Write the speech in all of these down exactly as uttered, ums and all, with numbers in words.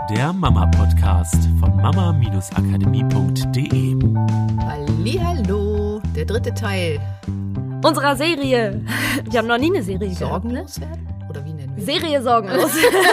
der Mama-Podcast von mama-akademie punkt de. Hallihallo, der dritte Teil unserer Serie. Wir haben noch nie eine Serie gehabt. Sorgenlos werden? Oder wie nennen wir Serie Sorgenlos.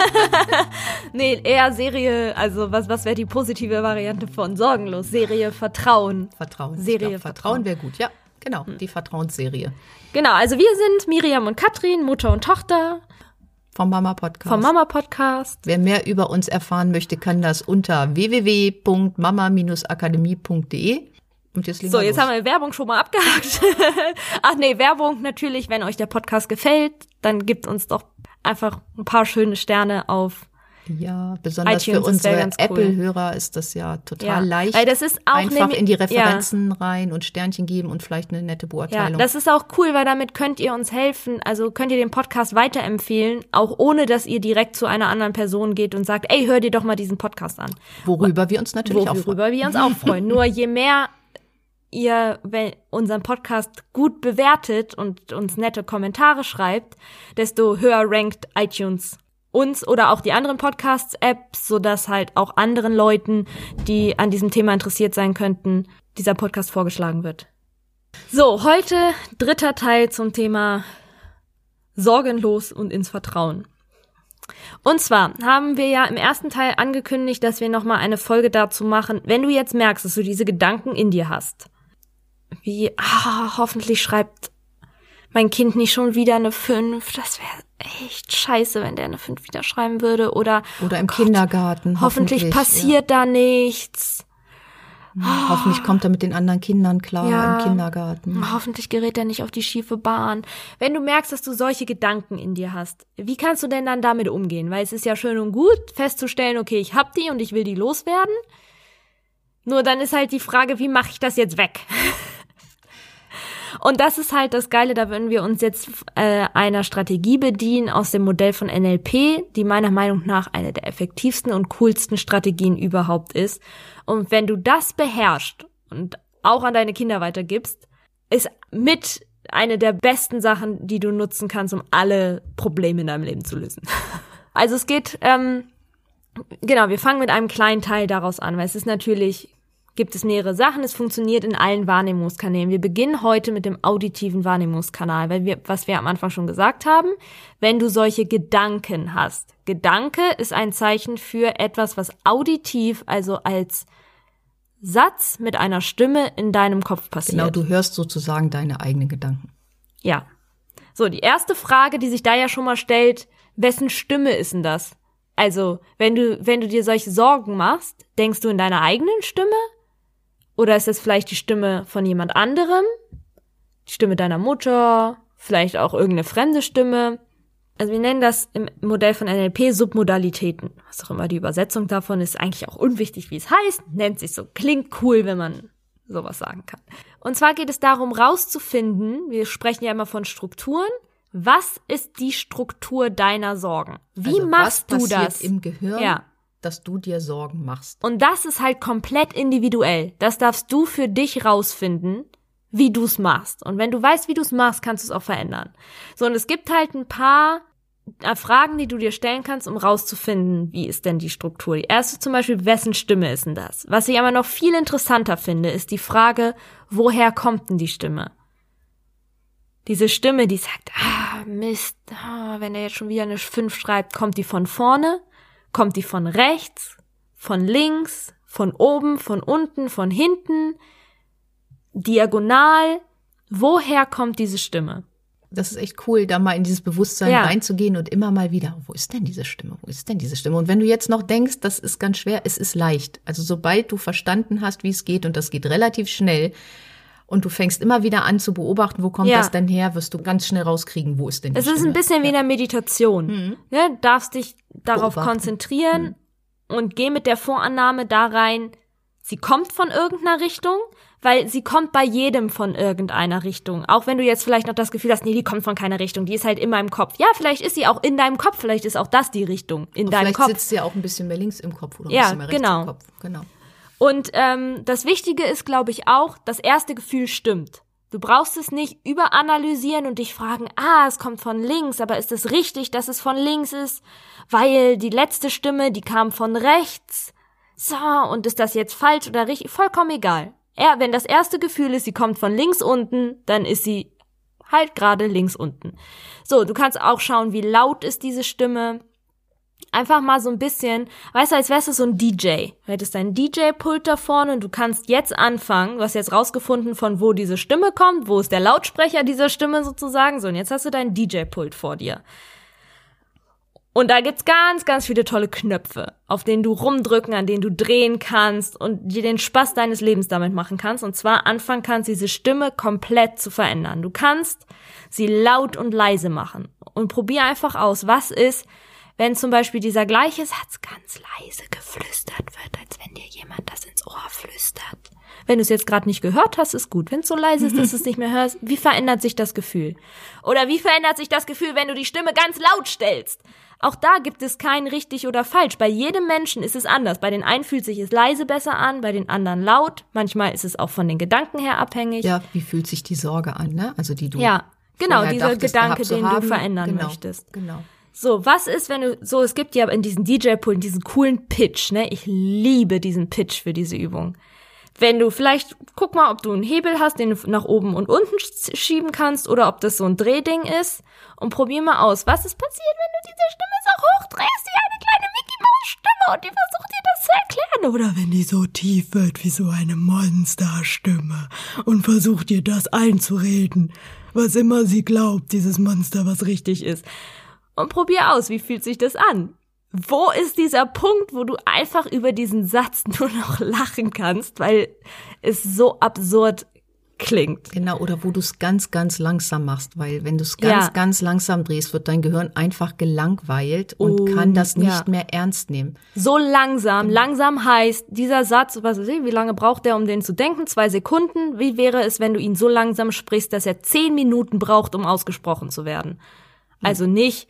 Nee, eher Serie, also was, was wäre die positive Variante von Sorgenlos? Serie Vertrauen. Vertrauen. Serie glaub, Vertrauen wäre gut, ja. Genau, die Vertrauensserie. Genau, also wir sind Miriam und Katrin, Mutter und Tochter. Vom Mama-Podcast. Vom Mama-Podcast. Wer mehr über uns erfahren möchte, kann das unter w w w punkt mama akademie punkt de. Und jetzt so, jetzt los. Haben wir Werbung schon mal abgehakt. Ach nee, Werbung natürlich, wenn euch der Podcast gefällt, dann gebt uns doch einfach ein paar schöne Sterne auf Ja, besonders iTunes, für unsere cool. Apple-Hörer ist das ja total ja. leicht. Weil das ist auch einfach nämlich, in die Referenzen ja. rein und Sternchen geben und vielleicht eine nette Beurteilung. Ja, das ist auch cool, weil damit könnt ihr uns helfen, also könnt ihr den Podcast weiterempfehlen, auch ohne, dass ihr direkt zu einer anderen Person geht und sagt, ey, hör dir doch mal diesen Podcast an. Worüber wir uns natürlich Worüber auch freuen. Worüber wir uns auch freuen. Nur je mehr ihr wenn unseren Podcast gut bewertet und uns nette Kommentare schreibt, desto höher rankt iTunes uns oder auch die anderen Podcasts-Apps, sodass halt auch anderen Leuten, die an diesem Thema interessiert sein könnten, dieser Podcast vorgeschlagen wird. So, heute dritter Teil zum Thema Sorgenlos und ins Vertrauen. Und zwar haben wir ja im ersten Teil angekündigt, dass wir nochmal eine Folge dazu machen, wenn du jetzt merkst, dass du diese Gedanken in dir hast. Wie, ah, hoffentlich schreibt mein Kind nicht schon wieder eine fünf. Das wäre echt scheiße, wenn der eine fünf wieder schreiben würde. Oder, Oder im oh Gott, Kindergarten. Hoffentlich, hoffentlich passiert ja. da nichts. Oh. Hoffentlich kommt er mit den anderen Kindern klar ja. im Kindergarten. Hoffentlich gerät er nicht auf die schiefe Bahn. Wenn du merkst, dass du solche Gedanken in dir hast, wie kannst du denn dann damit umgehen? Weil es ist ja schön und gut, festzustellen, okay, ich hab die und ich will die loswerden. Nur dann ist halt die Frage, wie mache ich das jetzt weg? Und das ist halt das Geile, da würden wir uns jetzt äh, einer Strategie bedienen aus dem Modell von N L P, die meiner Meinung nach eine der effektivsten und coolsten Strategien überhaupt ist. Und wenn du das beherrschst und auch an deine Kinder weitergibst, ist mit eine der besten Sachen, die du nutzen kannst, um alle Probleme in deinem Leben zu lösen. Also es geht, ähm, genau, wir fangen mit einem kleinen Teil daraus an, weil es ist natürlich... gibt es mehrere Sachen. Es funktioniert in allen Wahrnehmungskanälen. Wir beginnen heute mit dem auditiven Wahrnehmungskanal, weil wir, was wir am Anfang schon gesagt haben, wenn du solche Gedanken hast. Gedanke ist ein Zeichen für etwas, was auditiv, also als Satz mit einer Stimme in deinem Kopf passiert. Genau, du hörst sozusagen deine eigenen Gedanken. Ja. So, die erste Frage, die sich da ja schon mal stellt, wessen Stimme ist denn das? Also, wenn du, wenn du dir solche Sorgen machst, denkst du in deiner eigenen Stimme? Oder ist das vielleicht die Stimme von jemand anderem? Die Stimme deiner Mutter? Vielleicht auch irgendeine fremde Stimme? Also wir nennen das im Modell von N L P Submodalitäten. Was auch immer die Übersetzung davon ist, eigentlich auch unwichtig, wie es heißt. Nennt sich so, klingt cool, wenn man sowas sagen kann. Und zwar geht es darum, rauszufinden, wir sprechen ja immer von Strukturen, was ist die Struktur deiner Sorgen? Wie also machst was du das? passiert im Gehirn? Ja. Dass du dir Sorgen machst. Und das ist halt komplett individuell. Das darfst du für dich rausfinden, wie du es machst. Und wenn du weißt, wie du es machst, kannst du es auch verändern. So, und es gibt halt ein paar Fragen, die du dir stellen kannst, um rauszufinden, wie ist denn die Struktur. Die erste zum Beispiel, wessen Stimme ist denn das? Was ich aber noch viel interessanter finde, ist die Frage, woher kommt denn die Stimme? Diese Stimme, die sagt, ah, Mist, ah, wenn er jetzt schon wieder eine fünf schreibt, kommt die von vorne? Kommt die von rechts, von links, von oben, von unten, von hinten, diagonal? Woher kommt diese Stimme? Das ist echt cool, da mal in dieses Bewusstsein ja. reinzugehen und immer mal wieder, wo ist denn diese Stimme, wo ist denn diese Stimme? Und wenn du jetzt noch denkst, das ist ganz schwer, es ist leicht. Also sobald du verstanden hast, wie es geht, und das geht relativ schnell, und du fängst immer wieder an zu beobachten, wo kommt ja. das denn her, wirst du ganz schnell rauskriegen, wo ist denn die Es Stimme. ist ein bisschen ja. wie in der Meditation. Mhm. Ja, du darfst dich darauf beobachten. konzentrieren mhm. und geh mit der Vorannahme da rein, sie kommt von irgendeiner Richtung, weil sie kommt bei jedem von irgendeiner Richtung. Auch wenn du jetzt vielleicht noch das Gefühl hast, nee, die kommt von keiner Richtung, die ist halt in meinem Kopf. Ja, vielleicht ist sie auch in deinem Kopf, vielleicht ist auch das die Richtung in und deinem vielleicht Kopf. Vielleicht sitzt sie ja auch ein bisschen mehr links im Kopf oder ein ja, bisschen mehr rechts genau. im Kopf. Genau. Und ähm, das Wichtige ist, glaube ich, auch, das erste Gefühl stimmt. Du brauchst es nicht überanalysieren und dich fragen, ah, es kommt von links, aber ist es richtig, dass es von links ist? Weil die letzte Stimme, die kam von rechts. So, und ist das jetzt falsch oder richtig? Vollkommen egal. Ja, wenn das erste Gefühl ist, sie kommt von links unten, dann ist sie halt gerade links unten. So, du kannst auch schauen, wie laut ist diese Stimme. Einfach mal so ein bisschen, weißt du, als wärst du so ein D J. Du hättest deinen D J-Pult da vorne und du kannst jetzt anfangen, du hast jetzt rausgefunden, von wo diese Stimme kommt, wo ist der Lautsprecher dieser Stimme sozusagen. So, und jetzt hast du deinen D J-Pult vor dir. Und da gibt's ganz, ganz viele tolle Knöpfe, auf denen du rumdrücken, an denen du drehen kannst und dir den Spaß deines Lebens damit machen kannst. Und zwar anfangen kannst, diese Stimme komplett zu verändern. Du kannst sie laut und leise machen. Und probier einfach aus, was ist, wenn zum Beispiel dieser gleiche Satz ganz leise geflüstert wird, als wenn dir jemand das ins Ohr flüstert. Wenn du es jetzt gerade nicht gehört hast, ist gut. Wenn es so leise ist, dass du es nicht mehr hörst, wie verändert sich das Gefühl? Oder wie verändert sich das Gefühl, wenn du die Stimme ganz laut stellst? Auch da gibt es kein richtig oder falsch. Bei jedem Menschen ist es anders. Bei den einen fühlt sich es leise besser an, bei den anderen laut. Manchmal ist es auch von den Gedanken her abhängig. Ja, wie fühlt sich die Sorge an, ne? Also die du Ja, genau, dieser dachtest, Gedanke, den haben. du verändern genau, möchtest. Genau. So, was ist, wenn du, so, es gibt ja in diesen D J-Pulten diesen coolen Pitch, ne? Ich liebe diesen Pitch für diese Übung. Wenn du vielleicht, guck mal, ob du einen Hebel hast, den du nach oben und unten schieben kannst oder ob das so ein Drehding ist und probier mal aus, was ist passiert, wenn du diese Stimme so hochdrehst wie eine kleine Mickey-Maus-Stimme und die versucht dir das zu erklären. Oder wenn die so tief wird wie so eine Monsterstimme und versucht dir das einzureden, was immer sie glaubt, dieses Monster, was richtig ist. Und probier aus, wie fühlt sich das an? Wo ist dieser Punkt, wo du einfach über diesen Satz nur noch lachen kannst, weil es so absurd klingt? Genau, oder wo du es ganz, ganz langsam machst, weil wenn du es ganz, Ja. ganz langsam drehst, wird dein Gehirn einfach gelangweilt und Oh, kann das nicht ja. mehr ernst nehmen. So langsam. Langsam heißt, dieser Satz, was weiß ich, wie lange braucht der, um den zu denken? Zwei Sekunden. Wie wäre es, wenn du ihn so langsam sprichst, dass er zehn Minuten braucht, um ausgesprochen zu werden? Also nicht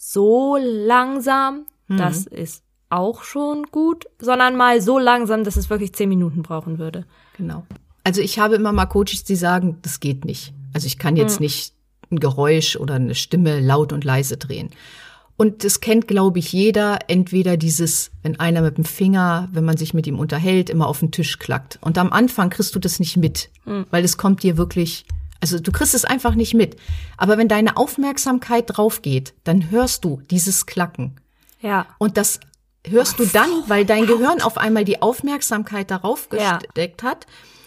so langsam, das ist auch schon gut, sondern mal so langsam, dass es wirklich zehn Minuten brauchen würde. Genau. Also ich habe immer mal Coaches, die sagen, das geht nicht. Also ich kann jetzt nicht ein Geräusch oder eine Stimme laut und leise drehen. Und das kennt, glaube ich, jeder, entweder dieses, wenn einer mit dem Finger, wenn man sich mit ihm unterhält, immer auf den Tisch klackt. Und am Anfang kriegst du das nicht mit, weil es kommt dir wirklich, also du kriegst es einfach nicht mit. Aber wenn deine Aufmerksamkeit drauf geht, dann hörst du dieses Klacken. Ja. Und das hörst du dann, weil dein Gehirn auf einmal die Aufmerksamkeit darauf Ja. gesteckt hat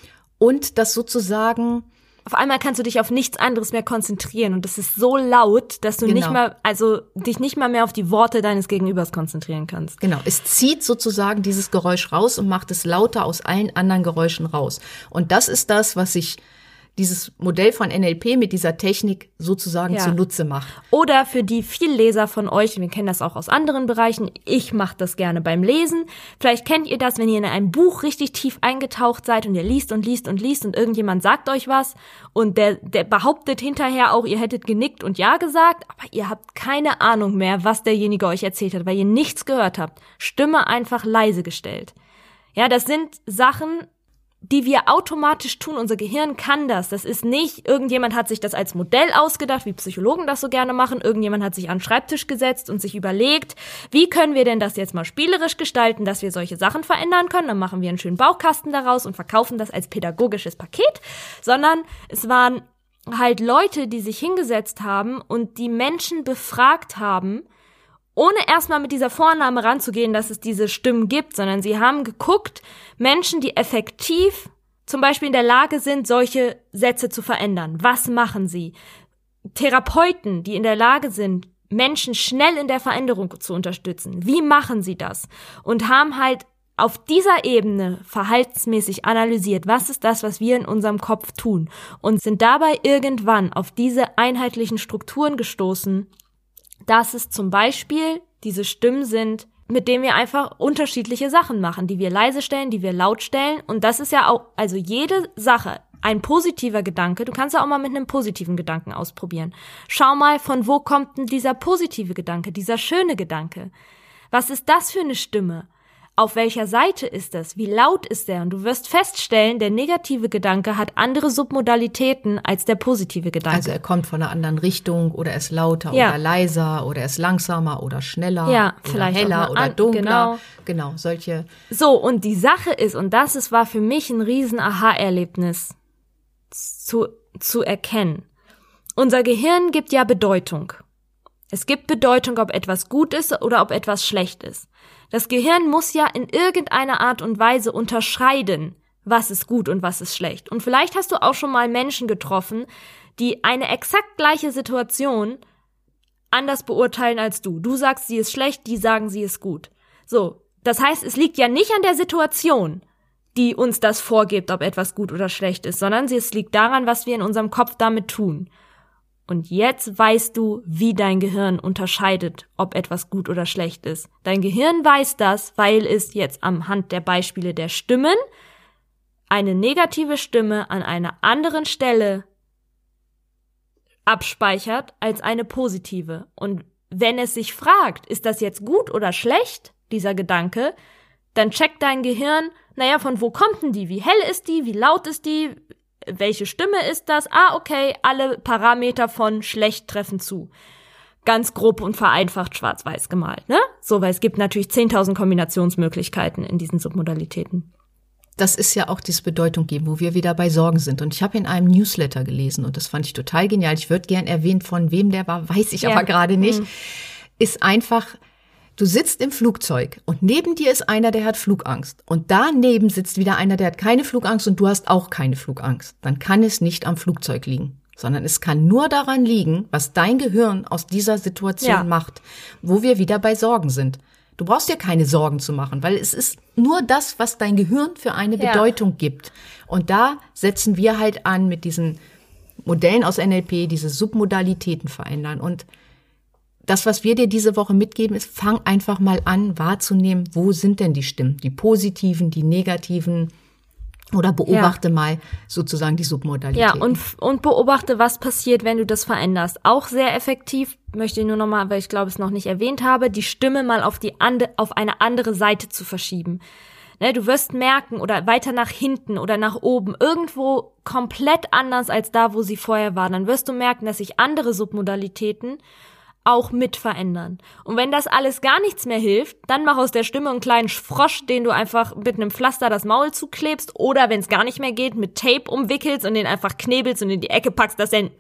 und das sozusagen, Auf einmal kannst du dich auf nichts anderes mehr konzentrieren und das ist so laut, dass du Genau. nicht mal, also dich nicht mal mehr auf die Worte deines Gegenübers konzentrieren kannst. genau, es zieht sozusagen dieses Geräusch raus und macht es lauter aus allen anderen Geräuschen raus. Und das ist das, was sich dieses Modell von N L P mit dieser Technik sozusagen Ja. zunutze macht. Oder für die Vielleser von euch, wir kennen das auch aus anderen Bereichen, ich mache das gerne beim Lesen. Vielleicht kennt ihr das, wenn ihr in einem Buch richtig tief eingetaucht seid und ihr liest und liest und liest und irgendjemand sagt euch was und der, der behauptet hinterher auch, ihr hättet genickt und ja gesagt, aber ihr habt keine Ahnung mehr, was derjenige euch erzählt hat, weil ihr nichts gehört habt. Stimme einfach leise gestellt. Ja, das sind Sachen, die wir automatisch tun. Unser Gehirn kann das. Das ist nicht, irgendjemand hat sich das als Modell ausgedacht, wie Psychologen das so gerne machen. Irgendjemand hat sich an den Schreibtisch gesetzt und sich überlegt, wie können wir denn das jetzt mal spielerisch gestalten, dass wir solche Sachen verändern können. Dann machen wir einen schönen Baukasten daraus und verkaufen das als pädagogisches Paket. Sondern es waren halt Leute, die sich hingesetzt haben und die Menschen befragt haben, ohne erstmal mit dieser Vorannahme ranzugehen, dass es diese Stimmen gibt, sondern sie haben geguckt, Menschen, die effektiv zum Beispiel in der Lage sind, solche Sätze zu verändern. Was machen sie? Therapeuten, die in der Lage sind, Menschen schnell in der Veränderung zu unterstützen. Wie machen sie das? Und haben halt auf dieser Ebene verhaltensmäßig analysiert, was ist das, was wir in unserem Kopf tun? Und sind dabei irgendwann auf diese einheitlichen Strukturen gestoßen, dass es zum Beispiel diese Stimmen sind, mit denen wir einfach unterschiedliche Sachen machen, die wir leise stellen, die wir laut stellen. Und das ist ja auch, also jede Sache, ein positiver Gedanke, du kannst ja auch mal mit einem positiven Gedanken ausprobieren. Schau mal, von wo kommt denn dieser positive Gedanke, dieser schöne Gedanke? Was ist das für eine Stimme? Auf welcher Seite ist das? Wie laut ist der? Und du wirst feststellen, der negative Gedanke hat andere Submodalitäten als der positive Gedanke. Also er kommt von einer anderen Richtung oder er ist lauter ja. oder leiser oder er ist langsamer oder schneller ja, oder vielleicht heller oder an, dunkler. Genau. genau, solche. So, und die Sache ist, und das ist, war für mich ein riesen Aha-Erlebnis zu, zu erkennen. Unser Gehirn gibt ja Bedeutung. Es gibt Bedeutung, ob etwas gut ist oder ob etwas schlecht ist. Das Gehirn muss ja in irgendeiner Art und Weise unterscheiden, was ist gut und was ist schlecht. Und vielleicht hast du auch schon mal Menschen getroffen, die eine exakt gleiche Situation anders beurteilen als du. Du sagst, sie ist schlecht, die sagen, sie ist gut. So, das heißt, es liegt ja nicht an der Situation, die uns das vorgibt, ob etwas gut oder schlecht ist, sondern es liegt daran, was wir in unserem Kopf damit tun. Und jetzt weißt du, wie dein Gehirn unterscheidet, ob etwas gut oder schlecht ist. Dein Gehirn weiß das, weil es jetzt anhand der Beispiele der Stimmen eine negative Stimme an einer anderen Stelle abspeichert als eine positive. Und wenn es sich fragt, ist das jetzt gut oder schlecht, dieser Gedanke, dann checkt dein Gehirn, naja, von wo kommt denn die? Wie hell ist die? Wie laut ist die? Welche Stimme ist das? Ah, okay, alle Parameter von schlecht treffen zu. Ganz grob und vereinfacht schwarz-weiß gemalt, ne? So, weil es gibt natürlich zehntausend Kombinationsmöglichkeiten in diesen Submodalitäten. Das ist ja auch dieses Bedeutung geben, wo wir wieder bei Sorgen sind. Und ich habe in einem Newsletter gelesen und das fand ich total genial. Ich würde gern erwähnen, von wem der war, weiß ich ja. aber gerade nicht. Mhm. Ist einfach, du sitzt im Flugzeug und neben dir ist einer, der hat Flugangst. Und daneben sitzt wieder einer, der hat keine Flugangst und du hast auch keine Flugangst. Dann kann es nicht am Flugzeug liegen, sondern es kann nur daran liegen, was dein Gehirn aus dieser Situation ja. macht, wo wir wieder bei Sorgen sind. Du brauchst dir keine Sorgen zu machen, weil es ist nur das, was dein Gehirn für eine ja. Bedeutung gibt. Und da setzen wir halt an mit diesen Modellen aus N L P, diese Submodalitäten verändern. Und das, was wir dir diese Woche mitgeben, ist, fang einfach mal an, wahrzunehmen, wo sind denn die Stimmen, die positiven, die negativen, oder beobachte ja. mal sozusagen die Submodalitäten. Ja, und, und beobachte, was passiert, wenn du das veränderst. Auch sehr effektiv, möchte ich nur nochmal, weil ich glaube, es noch nicht erwähnt habe, die Stimme mal auf die ande, auf eine andere Seite zu verschieben. Ne, du wirst merken, oder weiter nach hinten oder nach oben, irgendwo komplett anders als da, wo sie vorher war. Dann wirst du merken, dass sich andere Submodalitäten auch mit verändern. Und wenn das alles gar nichts mehr hilft, dann mach aus der Stimme einen kleinen Frosch, den du einfach mit einem Pflaster das Maul zuklebst, oder wenn es gar nicht mehr geht, mit Tape umwickelst und den einfach knebelst und in die Ecke packst, dass der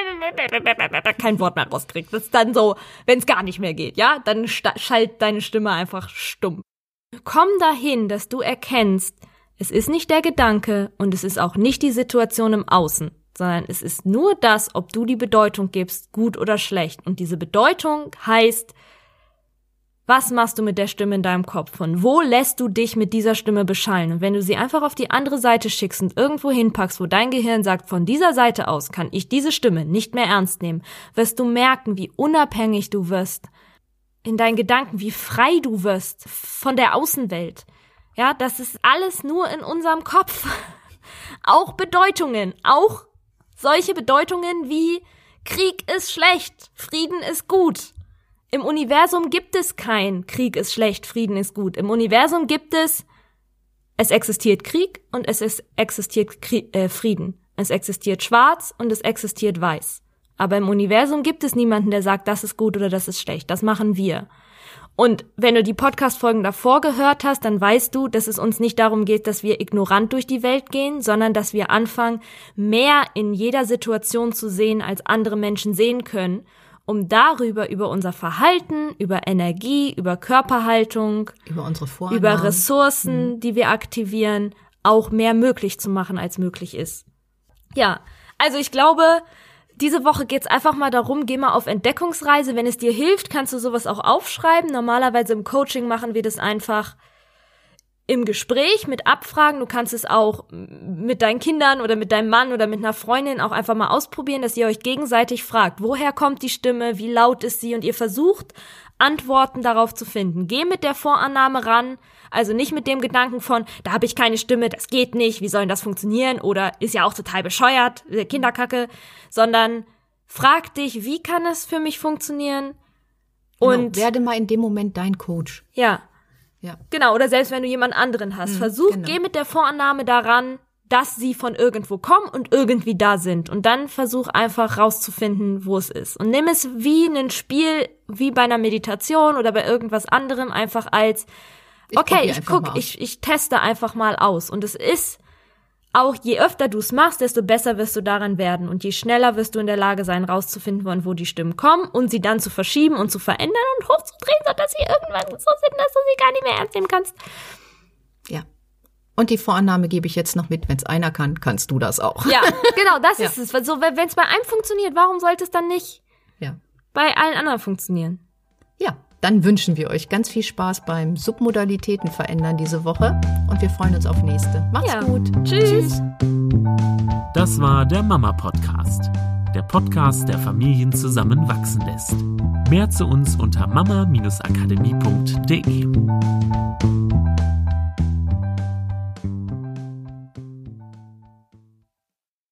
kein Wort mehr rauskriegt. Das ist dann so, wenn es gar nicht mehr geht, ja, dann schalt deine Stimme einfach stumm. Komm dahin, dass du erkennst, es ist nicht der Gedanke und es ist auch nicht die Situation im Außen, sondern es ist nur das, ob du die Bedeutung gibst, gut oder schlecht. Und diese Bedeutung heißt, was machst du mit der Stimme in deinem Kopf? Von wo lässt du dich mit dieser Stimme beschallen? Und wenn du sie einfach auf die andere Seite schickst und irgendwo hinpackst, wo dein Gehirn sagt, von dieser Seite aus kann ich diese Stimme nicht mehr ernst nehmen, wirst du merken, wie unabhängig du wirst in deinen Gedanken, wie frei du wirst von der Außenwelt. Ja, das ist alles nur in unserem Kopf. Auch Bedeutungen, auch solche Bedeutungen wie Krieg ist schlecht, Frieden ist gut. Im Universum gibt es kein Krieg ist schlecht, Frieden ist gut. Im Universum gibt es, es existiert Krieg und es ist, existiert Krie- äh, Frieden. Es existiert schwarz und es existiert weiß. Aber im Universum gibt es niemanden, der sagt, das ist gut oder das ist schlecht. Das machen wir. Und wenn du die Podcast-Folgen davor gehört hast, dann weißt du, dass es uns nicht darum geht, dass wir ignorant durch die Welt gehen, sondern dass wir anfangen, mehr in jeder Situation zu sehen, als andere Menschen sehen können, um darüber, über unser Verhalten, über Energie, über Körperhaltung, über unsere Vorannahmen, über Ressourcen, mhm. die wir aktivieren, auch mehr möglich zu machen, als möglich ist. Ja, also ich glaube, diese Woche geht's einfach mal darum, geh mal auf Entdeckungsreise. Wenn es dir hilft, kannst du sowas auch aufschreiben. Normalerweise im Coaching machen wir das einfach im Gespräch mit Abfragen. Du kannst es auch mit deinen Kindern oder mit deinem Mann oder mit einer Freundin auch einfach mal ausprobieren, dass ihr euch gegenseitig fragt, woher kommt die Stimme, wie laut ist sie, und ihr versucht, Antworten darauf zu finden. Geh mit der Vorannahme ran, also nicht mit dem Gedanken von, da habe ich keine Stimme, das geht nicht, wie soll denn das funktionieren, oder ist ja auch total bescheuert, Kinderkacke, sondern frag dich, wie kann es für mich funktionieren? Und genau, werde mal in dem Moment dein Coach. Ja. Ja. Genau, oder selbst wenn du jemand anderen hast. Mhm, versuch, genau. Geh mit der Vorannahme daran, dass sie von irgendwo kommen und irgendwie da sind. Und dann versuch einfach rauszufinden, wo es ist. Und nimm es wie ein Spiel, wie bei einer Meditation oder bei irgendwas anderem, einfach als, okay, ich, ich guck, ich, ich teste einfach mal aus. Und es ist auch, je öfter du es machst, desto besser wirst du daran werden. Und je schneller wirst du in der Lage sein, rauszufinden, von wo die Stimmen kommen und sie dann zu verschieben und zu verändern und hochzudrehen, sodass sie irgendwann so sind, dass du sie gar nicht mehr ernst nehmen kannst. Ja. Und die Vorannahme gebe ich jetzt noch mit, wenn es einer kann, kannst du das auch. Ja, genau, das ja. ist es. Also, wenn es bei einem funktioniert, warum sollte es dann nicht ja. bei allen anderen funktionieren? Ja, dann wünschen wir euch ganz viel Spaß beim Submodalitäten verändern diese Woche und wir freuen uns auf nächste. Macht's ja. gut. Tschüss. Das war der Mama-Podcast. Der Podcast, der Familien zusammenwachsen lässt. Mehr zu uns unter mama Bindestrich akademie Punkt de.